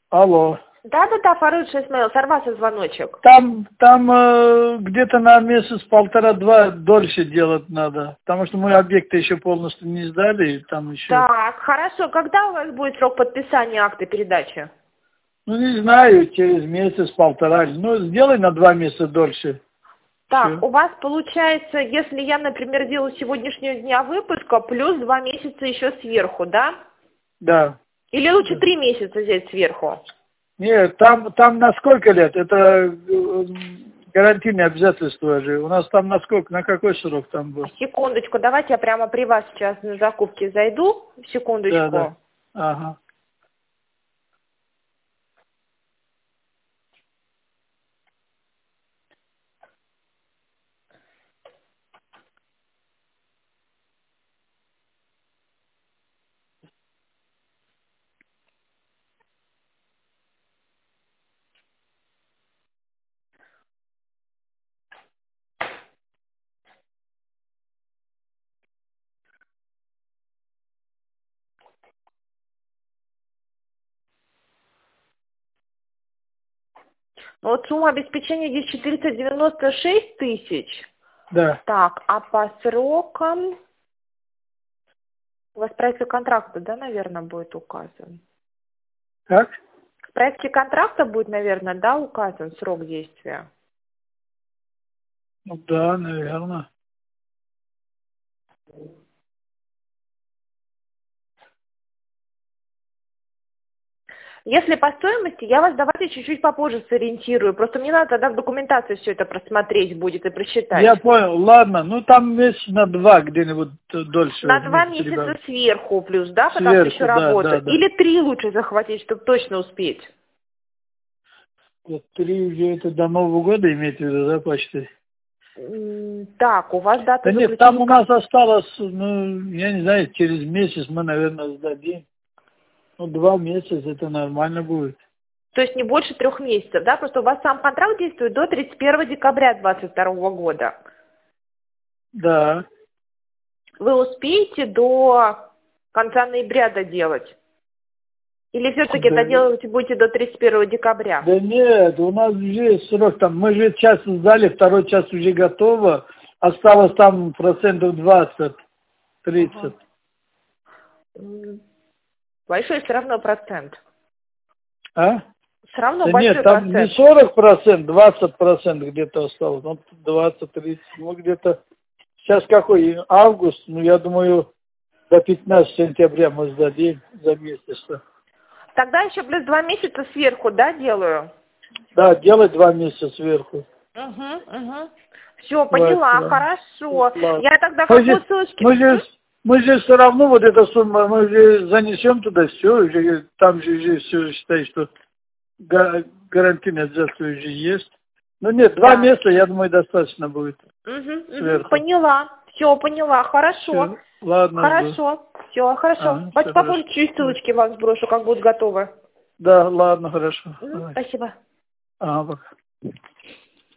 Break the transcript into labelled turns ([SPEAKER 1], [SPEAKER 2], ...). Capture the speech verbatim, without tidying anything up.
[SPEAKER 1] Алло.
[SPEAKER 2] Да-да-да, Фарруша Исмаил, сорвался звоночек.
[SPEAKER 1] Там, там э, где-то на месяц, полтора-два дольше делать надо, потому что мы объекты еще полностью не сдали, и там еще...
[SPEAKER 2] Так, хорошо. Когда у вас будет срок подписания акта передачи?
[SPEAKER 1] Ну, не знаю, через месяц, полтора. Ну, сделай на два месяца дольше.
[SPEAKER 2] Так,
[SPEAKER 1] Всё.
[SPEAKER 2] у вас получается, если я, например, делаю сегодняшнего дня выпуска, плюс два месяца еще сверху, да?
[SPEAKER 1] Да.
[SPEAKER 2] Или лучше
[SPEAKER 1] Да.
[SPEAKER 2] три месяца взять сверху?
[SPEAKER 1] Нет, там, там на сколько лет? Это э, гарантийные обязательства же. У нас там на сколько, на какой срок там будет?
[SPEAKER 2] Секундочку, давайте я прямо при вас сейчас на закупки зайду. Секундочку.
[SPEAKER 1] Да, да. Ага.
[SPEAKER 2] Ну, вот сумма обеспечения здесь четыреста девяносто шесть тысяч.
[SPEAKER 1] Да.
[SPEAKER 2] Так, а по срокам... У вас в проекте контракта, да, наверное, будет указан?
[SPEAKER 1] Как?
[SPEAKER 2] В проекте контракта будет, наверное, да, указан срок действия?
[SPEAKER 1] Ну да, наверное.
[SPEAKER 2] Если по стоимости, я вас давайте чуть-чуть попозже сориентирую. Просто мне надо тогда в документации все это просмотреть будет и просчитать.
[SPEAKER 1] Я понял, ладно, ну там месяц на два где-нибудь дольше.
[SPEAKER 2] На два
[SPEAKER 1] месяц
[SPEAKER 2] месяца
[SPEAKER 1] прибавить.
[SPEAKER 2] сверху плюс, да, потому что
[SPEAKER 1] Сверху,
[SPEAKER 2] еще
[SPEAKER 1] да,
[SPEAKER 2] работа.
[SPEAKER 1] да, да.
[SPEAKER 2] Или три лучше захватить, чтобы точно успеть.
[SPEAKER 1] Вот три уже это до Нового года имеете в виду, да, почти?
[SPEAKER 2] М, Так, у вас дата
[SPEAKER 1] Да нет,
[SPEAKER 2] заключения...
[SPEAKER 1] там у нас осталось, ну, я не знаю, через месяц мы, наверное, сдадим. Ну, два месяца это нормально будет.
[SPEAKER 2] То есть не больше трех месяцев, да? Просто у вас сам контракт действует до тридцать первого декабря двадцать второго года.
[SPEAKER 1] Да.
[SPEAKER 2] Вы успеете до конца ноября доделать? Или все-таки
[SPEAKER 1] Да,
[SPEAKER 2] доделывать будете до тридцать первого декабря?
[SPEAKER 1] да нет, у нас уже срок там, мы же час сдали, второй час уже готово. Осталось там процентов двадцать,
[SPEAKER 2] Ага.
[SPEAKER 1] тридцать.
[SPEAKER 2] М, Большой все равно процент.
[SPEAKER 1] А?
[SPEAKER 2] Все равно
[SPEAKER 1] Да нет,
[SPEAKER 2] большой
[SPEAKER 1] там не
[SPEAKER 2] процент.
[SPEAKER 1] сорок процентов, двадцать процентов где-то осталось. Ну, двадцать-тридцать, ну где-то. Сейчас какой? Август, ну я думаю, до пятнадцатого сентября мы сдадим за месяц.
[SPEAKER 2] Тогда еще плюс два месяца сверху, да, делаю?
[SPEAKER 1] Да, делать два месяца сверху.
[SPEAKER 2] Угу, угу. Все,
[SPEAKER 1] Хватит,
[SPEAKER 2] поняла,
[SPEAKER 1] ладно.
[SPEAKER 2] хорошо.
[SPEAKER 1] Ладно.
[SPEAKER 2] Я тогда
[SPEAKER 1] Мы
[SPEAKER 2] как
[SPEAKER 1] же,
[SPEAKER 2] по ссылочке...
[SPEAKER 1] мы же,
[SPEAKER 2] М?
[SPEAKER 1] мы же все равно вот эта сумма, мы же занесем туда все, уже, там же, же все считай, что га- гарантийное обязательство уже есть. Ну нет, два
[SPEAKER 2] Да.
[SPEAKER 1] месяца, я думаю, достаточно будет
[SPEAKER 2] Угу, угу,
[SPEAKER 1] сверху.
[SPEAKER 2] поняла. Все, поняла, хорошо.
[SPEAKER 1] Все, ладно, жду.
[SPEAKER 2] Хорошо, все, хорошо.
[SPEAKER 1] Ага,
[SPEAKER 2] Давайте
[SPEAKER 1] все хорошо.
[SPEAKER 2] попозже чуть ссылочки вам сброшу, как будут готовы.
[SPEAKER 1] Да, ладно, хорошо.
[SPEAKER 2] Мгм,
[SPEAKER 1] Давай.
[SPEAKER 2] спасибо.
[SPEAKER 1] Ага, пока.